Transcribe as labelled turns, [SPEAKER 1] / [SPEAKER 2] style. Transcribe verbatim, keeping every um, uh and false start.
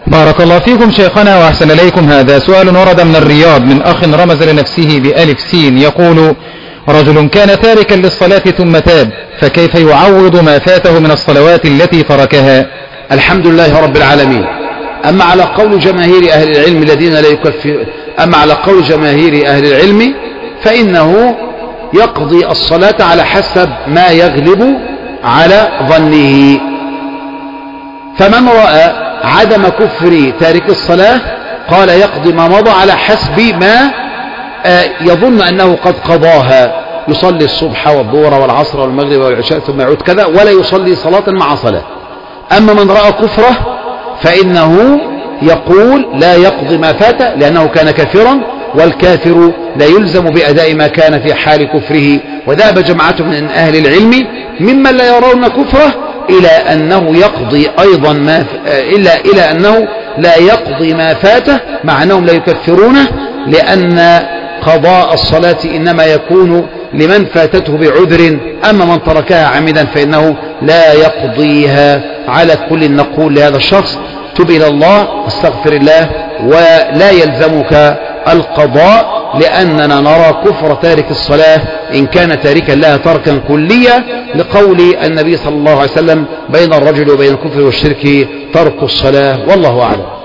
[SPEAKER 1] بارك الله فيكم شيخنا وأحسن إليكم. هذا سؤال ورد من الرياض من أخ رمز لنفسه بألف سين، يقول: رجل كان تاركا للصلاة ثم تاب، فكيف يعوض ما فاته من الصلوات التي تركها؟
[SPEAKER 2] الحمد لله رب العالمين. أما على قول جماهير أهل العلم الذين لا يكفر أما على قول جماهير أهل العلم فإنه يقضي الصلاة على حسب ما يغلب على ظنه. فمن رأى عدم كفر تارك الصلاة قال يقضي ما مضى على حسب ما يظن أنه قد قضاها، يصلي الصبح والظهر والعصر والمغرب والعشاء ثم يعود كذا، ولا يصلي صلاة مع صلاة. أما من رأى كفره فإنه يقول لا يقضي ما فات لأنه كان كافرا، والكافر لا يلزم بأداء ما كان في حال كفره. وذهب جماعة من أهل العلم ممن لا يرون كفره إلى أنه يقضي أيضا ما إلا إلى أنه لا يقضي ما فاته، مع أنهم لا يكفرونه، لأن قضاء الصلاة إنما يكون لمن فاتته بعذر، أما من تركها عمدا فإنه لا يقضيها. على كل نقول لهذا الشخص: تب إلى الله، استغفر الله، ولا يلزمك القضاء، لأننا نرى كفر تارك الصلاة إن كان تاركا لها تركا كليا، لقول النبي صلى الله عليه وسلم: بين الرجل وبين الكفر والشرك ترك الصلاة. والله أعلم.